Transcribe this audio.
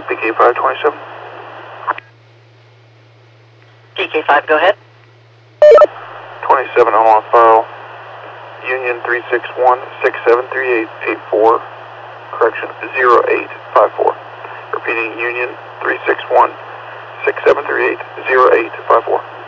5, PK5 27. PK5, go ahead. 27, I'm on file. Union 361-6738-84, correction, 0854. Repeating, Union 361-6738-0854.